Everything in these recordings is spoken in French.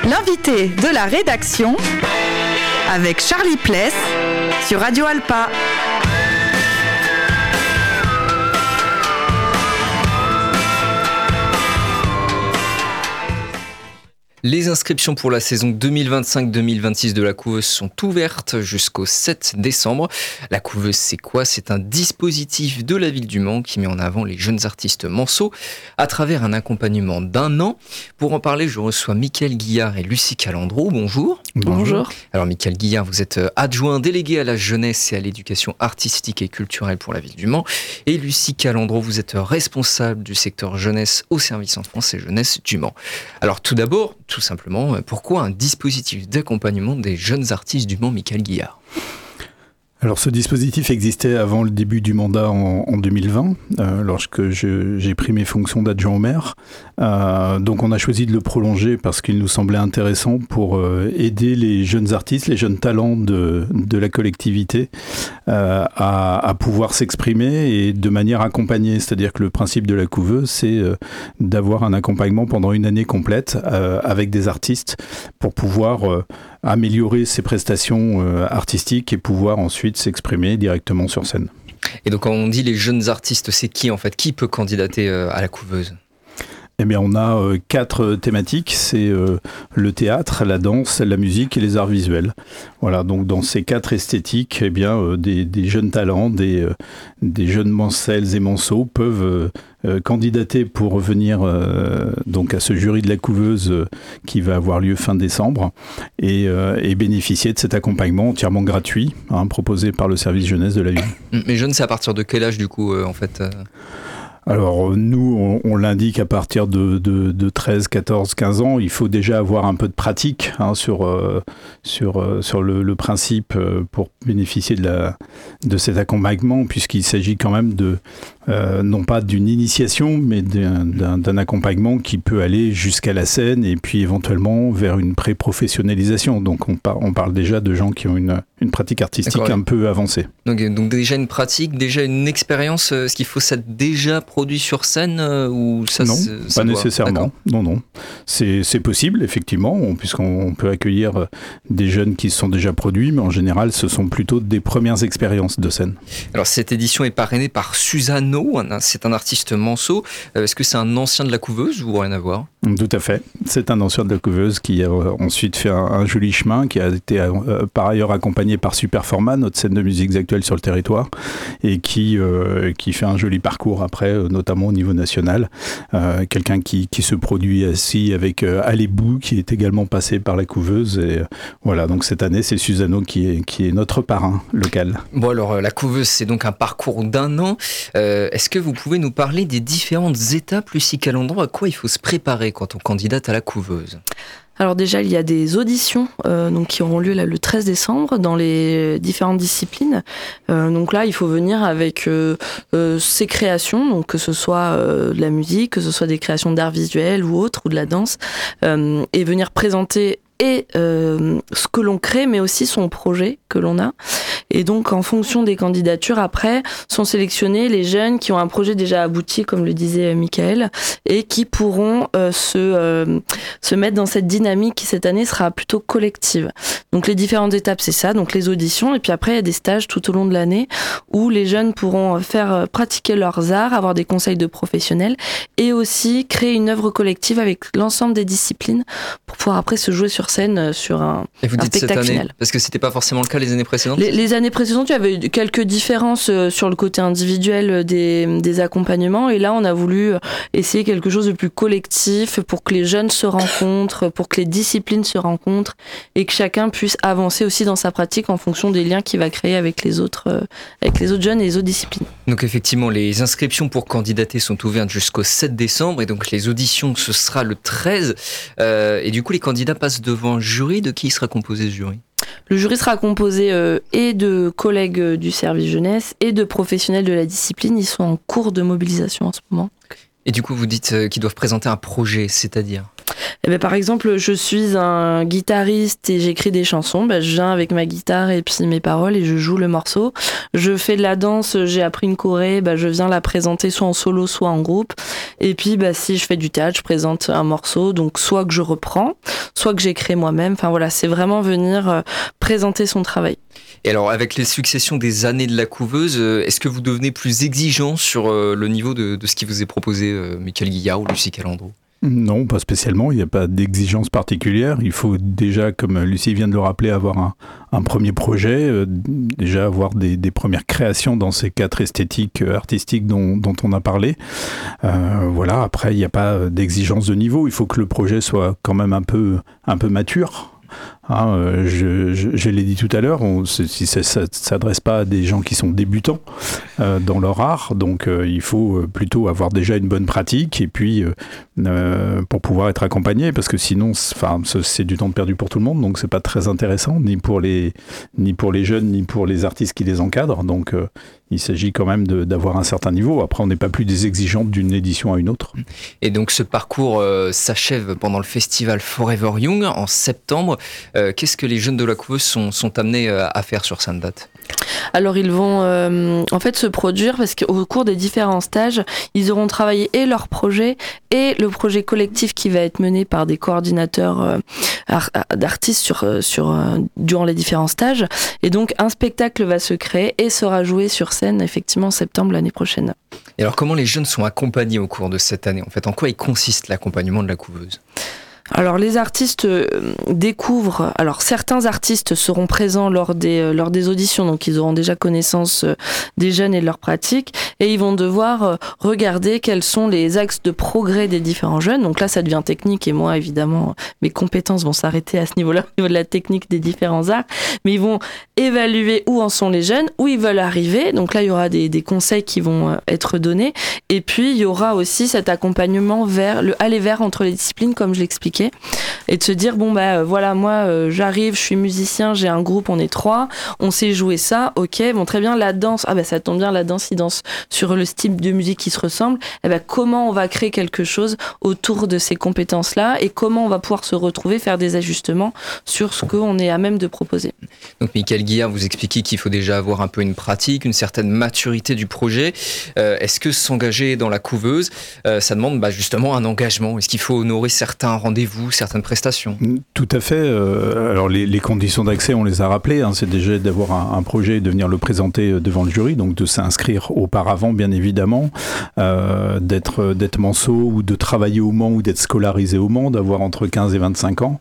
L'invité de la rédaction avec Charlie Pless sur Radio Alpa. Les inscriptions pour la saison 2025-2026 de la couveuse sont ouvertes jusqu'au 7 décembre. La couveuse, c'est quoi ? C'est un dispositif de la ville du Mans qui met en avant les jeunes artistes manceaux à travers un accompagnement d'1 an. Pour en parler, je reçois Mickaël Guillard et Lucie Calandro. Bonjour. Bonjour. Alors Mickaël Guillard, vous êtes adjoint délégué à la jeunesse et à l'éducation artistique et culturelle pour la ville du Mans. Et Lucie Calandro, vous êtes responsable du secteur jeunesse au service Centre français jeunesse du Mans. Alors tout d'abord, tout simplement, pourquoi un dispositif d'accompagnement des jeunes artistes du Mans, Mickaël Guillard ? Alors ce dispositif existait avant le début du mandat en 2020, lorsque j'ai pris mes fonctions d'adjoint au maire. Donc on a choisi de le prolonger parce qu'il nous semblait intéressant pour aider les jeunes artistes, les jeunes talents de la collectivité à pouvoir s'exprimer et de manière accompagnée. C'est-à-dire que le principe de la couveuse, c'est d'avoir un accompagnement pendant une année complète avec des artistes pour pouvoir améliorer ses prestations artistiques et pouvoir ensuite s'exprimer directement sur scène. Et donc quand on dit les jeunes artistes, c'est qui en fait ? Qui peut candidater à la couveuse ? Eh bien, on a 4 thématiques, c'est le théâtre, la danse, la musique et les arts visuels. Voilà, donc dans ces 4 esthétiques, eh bien, des jeunes talents, des jeunes mancelles et manceaux peuvent candidater pour venir donc à ce jury de la couveuse qui va avoir lieu fin décembre et bénéficier de cet accompagnement entièrement gratuit proposé par le service jeunesse de la ville. Mais jeunes, c'est à partir de quel âge du coup en fait Alors nous, on l'indique à partir de 13, 14, 15 ans, il faut déjà avoir un peu de pratique sur le principe pour bénéficier de cet accompagnement, puisqu'il s'agit quand même non pas d'une initiation, mais d'un accompagnement qui peut aller jusqu'à la scène et puis éventuellement vers une pré-professionnalisation. Donc on parle déjà de gens qui ont une pratique artistique un peu avancée. Donc déjà une pratique, déjà une expérience, est-ce qu'il faut ça déjà produit sur scène ou ça Non, ça pas nécessairement. Non. C'est possible, effectivement, puisqu'on peut accueillir des jeunes qui se sont déjà produits, mais en général, ce sont plutôt des premières expériences de scène. Alors, cette édition est parrainée par Susano, c'est un artiste manceau. Est-ce que c'est un ancien de la couveuse ou rien à voir ? Tout à fait. C'est un ancien de la couveuse qui a ensuite fait un joli chemin, qui a été par ailleurs accompagné par Superformat, notre scène de musiques actuelles sur le territoire, et qui fait un joli parcours après, notamment au niveau national. Quelqu'un qui se produit assis avec Alébou, qui est également passé par la couveuse. Et voilà, donc cette année, c'est Susano qui est notre parrain local. Bon alors, la couveuse, c'est donc un parcours d'1 an. Est-ce que vous pouvez nous parler des différentes étapes, Lucie Calandro, à quoi il faut se préparer quand on candidate à la couveuse ? Alors déjà, il y a des auditions qui auront lieu là, le 13 décembre dans les différentes disciplines. Donc là, il faut venir avec ses créations, donc que ce soit de la musique, que ce soit des créations d'art visuel ou autre, ou de la danse, et venir présenter ce que l'on crée, mais aussi son projet que l'on a. Et donc, en fonction des candidatures, après, sont sélectionnés les jeunes qui ont un projet déjà abouti, comme le disait Mickaël, et qui pourront se mettre dans cette dynamique qui, cette année, sera plutôt collective. Donc, les différentes étapes, c'est ça, donc les auditions, et puis après, il y a des stages tout au long de l'année où les jeunes pourront faire pratiquer leurs arts, avoir des conseils de professionnels, et aussi créer une œuvre collective avec l'ensemble des disciplines pour pouvoir après se jouer sur scène sur un Et vous dites spectacle cette année, final. Parce que c'était pas forcément le cas les années précédentes ? Les années précédentes, il y avait quelques différences sur le côté individuel des accompagnements, et là on a voulu essayer quelque chose de plus collectif pour que les jeunes se rencontrent, pour que les disciplines se rencontrent et que chacun puisse avancer aussi dans sa pratique en fonction des liens qu'il va créer avec les autres jeunes et les autres disciplines. Donc effectivement, les inscriptions pour candidater sont ouvertes jusqu'au 7 décembre et donc les auditions, ce sera le 13. Et du coup, les candidats passent devant un jury. De qui sera composé ce jury ? Le jury sera composé et de collègues du service jeunesse et de professionnels de la discipline. Ils sont en cours de mobilisation en ce moment. Et du coup, vous dites qu'ils doivent présenter un projet, c'est-à-dire ? Par exemple, je suis un guitariste et j'écris des chansons. Je viens avec ma guitare et puis mes paroles et je joue le morceau. Je fais de la danse, j'ai appris une choré, je viens la présenter soit en solo, soit en groupe. Et puis, si je fais du théâtre, je présente un morceau, donc soit que je reprends, soit que j'écris moi-même. Enfin voilà, c'est vraiment venir présenter son travail. Et alors, avec les successions des années de la couveuse, est-ce que vous devenez plus exigeant sur le niveau de ce qui vous est proposé, Michael Guillard ou Lucie Calandro ? Non, pas spécialement. Il n'y a pas d'exigence particulière. Il faut déjà, comme Lucie vient de le rappeler, avoir un premier projet, déjà avoir des premières créations dans ces quatre esthétiques artistiques dont on a parlé. Voilà. Après, il n'y a pas d'exigence de niveau. Il faut que le projet soit quand même un peu mature. Je l'ai dit tout à l'heure, ça ne s'adresse pas à des gens qui sont débutants dans leur art, donc il faut plutôt avoir déjà une bonne pratique et puis pour pouvoir être accompagné, parce que sinon c'est du temps perdu pour tout le monde, donc c'est pas très intéressant ni pour les jeunes ni pour les artistes qui les encadrent, donc il s'agit quand même d'avoir un certain niveau. Après, on n'est pas plus des exigeants d'une édition à une autre. Et donc ce parcours s'achève pendant le festival Forever Young en septembre. Qu'est-ce que les jeunes de la couveuse sont amenés à faire sur cette date ? Alors ils vont en fait se produire parce qu'au cours des différents stages, ils auront travaillé et leur projet et le projet collectif qui va être mené par des coordinateurs d'artistes durant les différents stages. Et donc un spectacle va se créer et sera joué sur scène effectivement en septembre l'année prochaine. Et alors comment les jeunes sont accompagnés au cours de cette année ? En fait, en quoi il consiste l'accompagnement de la couveuse ? Alors les artistes découvrent, alors certains artistes seront présents lors des auditions, donc ils auront déjà connaissance des jeunes et de leurs pratiques, et ils vont devoir regarder quels sont les axes de progrès des différents jeunes. Donc là ça devient technique et moi évidemment mes compétences vont s'arrêter à ce niveau-là, au niveau de la technique des différents arts, mais ils vont évaluer où en sont les jeunes, où ils veulent arriver, donc là il y aura des conseils qui vont être donnés, et puis il y aura aussi cet accompagnement vers le aller vers entre les disciplines comme je l'expliquais, et de se dire voilà, moi j'arrive, je suis musicien, j'ai un groupe, on est 3, on sait jouer ça, ok, bon très bien, la danse, ça tombe bien, la danse, ils dansent sur le style de musique qui se ressemble, comment on va créer quelque chose autour de ces compétences-là et comment on va pouvoir se retrouver, faire des ajustements sur ce qu'on est à même de proposer. Donc Michael Guillard, vous expliquez qu'il faut déjà avoir un peu une pratique, une certaine maturité du projet. Est-ce que s'engager dans la couveuse, ça demande justement un engagement ? Est-ce qu'il faut honorer certains rendez-vous, certaines prestations ? Tout à fait. Alors les conditions d'accès, on les a rappelées. C'est déjà d'avoir un projet et de venir le présenter devant le jury, donc de s'inscrire auparavant, bien évidemment, d'être manceau ou de travailler au Mans ou d'être scolarisé au Mans, d'avoir entre 15 et 25 ans.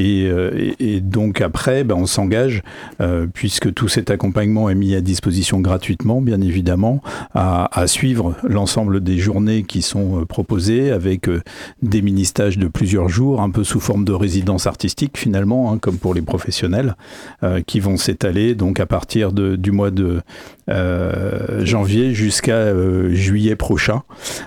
Et donc après, on s'engage, puisque tout cet accompagnement est mis à disposition gratuitement, bien évidemment, à suivre l'ensemble des journées qui sont proposées avec des mini-stages de plusieurs jours, un peu sous forme de résidence artistique finalement, comme pour les professionnels, qui vont s'étaler donc à partir du mois de janvier jusqu'à juillet prochain.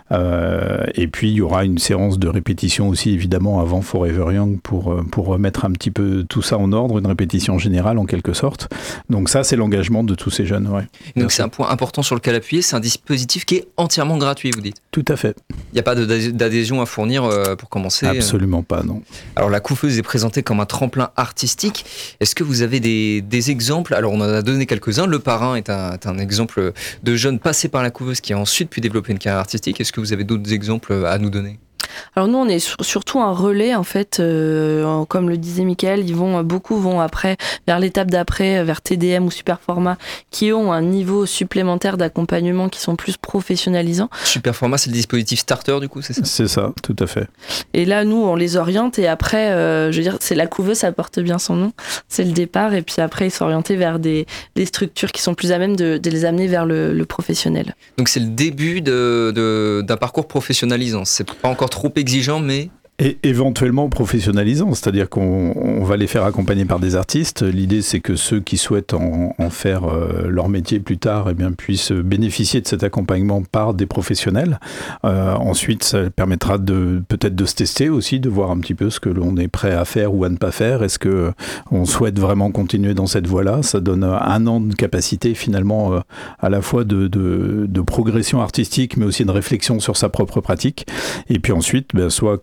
Et puis il y aura une séance de répétition aussi évidemment avant Forever Young pour remettre un petit peu tout ça en ordre, une répétition générale en quelque sorte. Donc ça c'est l'engagement de tous ces jeunes. Ouais. Donc c'est un point important sur lequel appuyer, c'est un dispositif qui est entièrement gratuit, vous dites ? Tout à fait. Il n'y a pas d'adhésion à fournir pour commencer ? Absolument pas, non. Alors la couveuse est présentée comme un tremplin artistique. Est-ce que vous avez des exemples ? Alors on en a donné quelques-uns. Le Parrain est un exemple de jeune passé par la couveuse qui a ensuite pu développer une carrière artistique. Est-ce que vous avez d'autres exemples à nous donner ? Alors nous, on est surtout un relais, en fait, comme le disait Mickaël, beaucoup vont après, vers l'étape d'après, vers TDM ou Superformat, qui ont un niveau supplémentaire d'accompagnement qui sont plus professionnalisants. Superformat, c'est le dispositif starter, du coup, c'est ça ? C'est ça, tout à fait. Et là, nous, on les oriente et après, c'est la couveuse, ça porte bien son nom, c'est le départ, et puis après, ils sont orientés vers des structures qui sont plus à même de les amener vers le professionnel. Donc c'est le début d'un parcours professionnalisant, c'est pas encore trop exigeant, mais... Et éventuellement professionnalisant, c'est-à-dire qu'on va les faire accompagner par des artistes. L'idée, c'est que ceux qui souhaitent en faire leur métier plus tard puissent bénéficier de cet accompagnement par des professionnels. Ensuite, ça permettra peut-être de se tester aussi, de voir un petit peu ce que l'on est prêt à faire ou à ne pas faire. Est-ce qu'on souhaite vraiment continuer dans cette voie-là ? Ça donne 1 an de capacité finalement à la fois de progression artistique, mais aussi de réflexion sur sa propre pratique. Et puis ensuite, soit comme le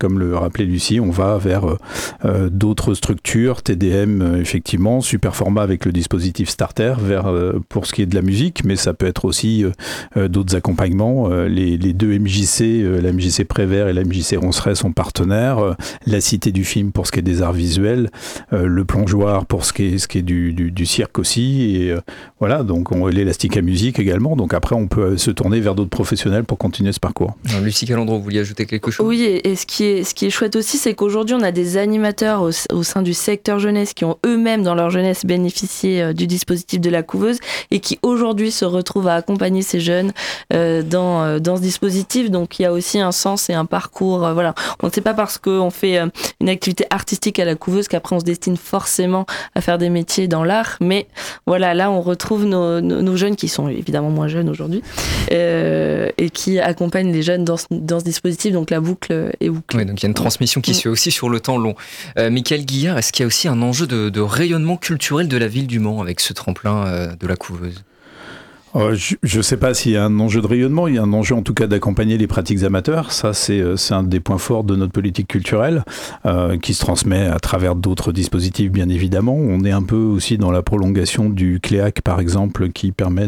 appelé Lucie, on va vers d'autres structures, TDM effectivement, super format avec le dispositif Starter pour ce qui est de la musique, mais ça peut être aussi d'autres accompagnements. Les deux MJC, la MJC Prévert et la MJC Ronceret sont partenaires. La Cité du Film pour ce qui est des arts visuels, le Plongeoir pour ce qui est du cirque aussi, et voilà, donc l'élastique à musique également. Donc après, on peut se tourner vers d'autres professionnels pour continuer ce parcours. Alors, Lucie Calandro, vous vouliez ajouter quelque chose ? Oui, et ce qui est chouette aussi, c'est qu'aujourd'hui, on a des animateurs au sein du secteur jeunesse qui ont eux-mêmes, dans leur jeunesse, bénéficié du dispositif de la couveuse et qui aujourd'hui se retrouvent à accompagner ces jeunes dans ce dispositif. Donc il y a aussi un sens et un parcours. Voilà, on ne sait pas parce qu'on fait une activité artistique à la couveuse qu'après on se destine forcément à faire des métiers dans l'art. Mais voilà, là on retrouve nos jeunes qui sont évidemment moins jeunes aujourd'hui et qui accompagnent les jeunes dans ce dispositif. Donc la boucle est bouclée. Oui, donc il y a une transmission qui se fait aussi sur le temps long. Michael Guillard, est-ce qu'il y a aussi un enjeu de rayonnement culturel de la ville du Mans avec ce tremplin de la couveuse ? Je ne sais pas s'il y a un enjeu de rayonnement, il y a un enjeu en tout cas d'accompagner les pratiques amateurs. Ça, c'est un des points forts de notre politique culturelle qui se transmet à travers d'autres dispositifs, bien évidemment. On est un peu aussi dans la prolongation du CLEAC, par exemple, qui permet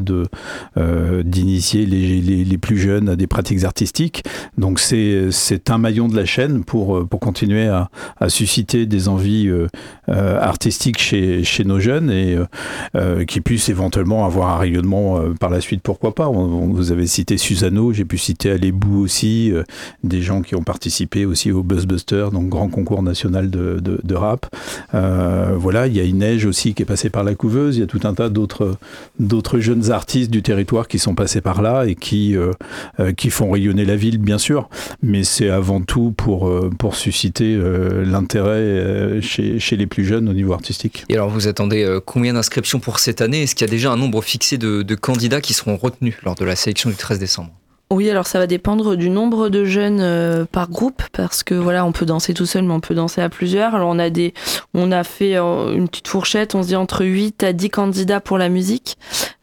d'initier les plus jeunes à des pratiques artistiques. Donc c'est un maillon de la chaîne pour continuer à susciter des envies artistiques chez nos jeunes et qui puissent éventuellement avoir un rayonnement par la suite, pourquoi pas. Vous avez cité Susano, j'ai pu citer Alébou aussi, des gens qui ont participé aussi au Buzzbuster, donc grand concours national de rap. Voilà, il y a Inej aussi qui est passé par la couveuse, il y a tout un tas d'autres jeunes artistes du territoire qui sont passés par là et qui font rayonner la ville, bien sûr, mais c'est avant tout pour susciter l'intérêt chez les plus jeunes au niveau artistique. Et alors vous attendez combien d'inscriptions pour cette année ? Est-ce qu'il y a déjà un nombre fixé de candidats qui seront retenus lors de la sélection du 13 décembre ? Oui, alors ça va dépendre du nombre de jeunes par groupe, parce que voilà, on peut danser tout seul, mais on peut danser à plusieurs. Alors on a fait une petite fourchette, on se dit entre 8 à 10 candidats pour la musique,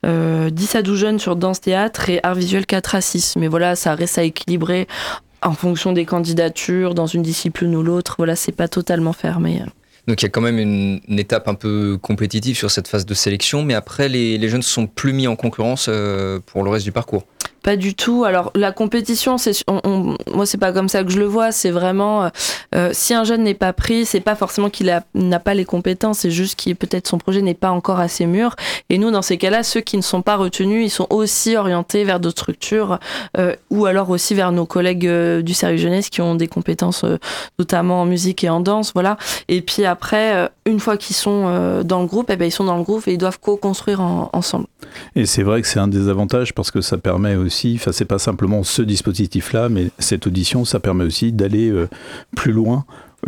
10 à 12 jeunes sur danse-théâtre et art visuel 4 à 6. Mais voilà, ça reste à équilibrer en fonction des candidatures, dans une discipline ou l'autre. Voilà, c'est pas totalement fermé. Donc il y a quand même une étape un peu compétitive sur cette phase de sélection, mais après les jeunes ne sont plus mis en concurrence pour le reste du parcours. Pas du tout. Alors la compétition, moi c'est pas comme ça que je le vois. C'est vraiment si un jeune n'est pas pris, c'est pas forcément qu'il n'a pas les compétences, c'est juste qu'il peut-être son projet n'est pas encore assez mûr. Et nous dans ces cas-là, ceux qui ne sont pas retenus, ils sont aussi orientés vers d'autres structures ou alors aussi vers nos collègues du service jeunesse qui ont des compétences notamment en musique et en danse, voilà. Et puis après, une fois qu'ils sont dans le groupe, ils sont dans le groupe et ils doivent co-construire ensemble. Et c'est vrai que c'est un des avantages parce que ça permet aussi, c'est pas simplement ce dispositif-là, mais cette audition, ça permet aussi d'aller plus loin.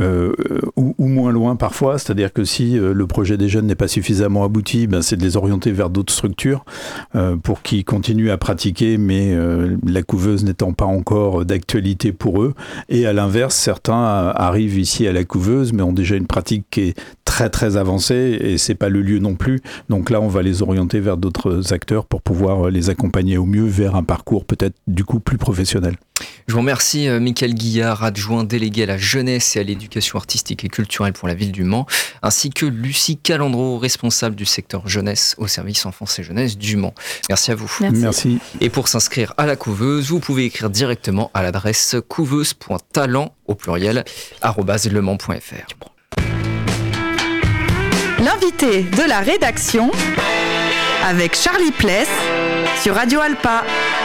Ou moins loin parfois, c'est-à-dire que si le projet des jeunes n'est pas suffisamment abouti, c'est de les orienter vers d'autres structures pour qu'ils continuent à pratiquer, mais la couveuse n'étant pas encore d'actualité pour eux. Et à l'inverse, certains arrivent ici à la couveuse, mais ont déjà une pratique qui est très très avancée et c'est pas le lieu non plus. Donc là, on va les orienter vers d'autres acteurs pour pouvoir les accompagner au mieux vers un parcours peut-être du coup plus professionnel. Je vous remercie Michael Guillard, adjoint délégué à la jeunesse et à l'éducation artistique et culturelle pour la ville du Mans, ainsi que Lucie Calandro, responsable du secteur jeunesse au service enfance et jeunesse du Mans. Merci à vous. Merci. Et pour s'inscrire à la couveuse, vous pouvez écrire directement à l'adresse couveuse.talent au pluriel @lemans.fr. L'invité de la rédaction avec Charlie Pless sur Radio Alpa.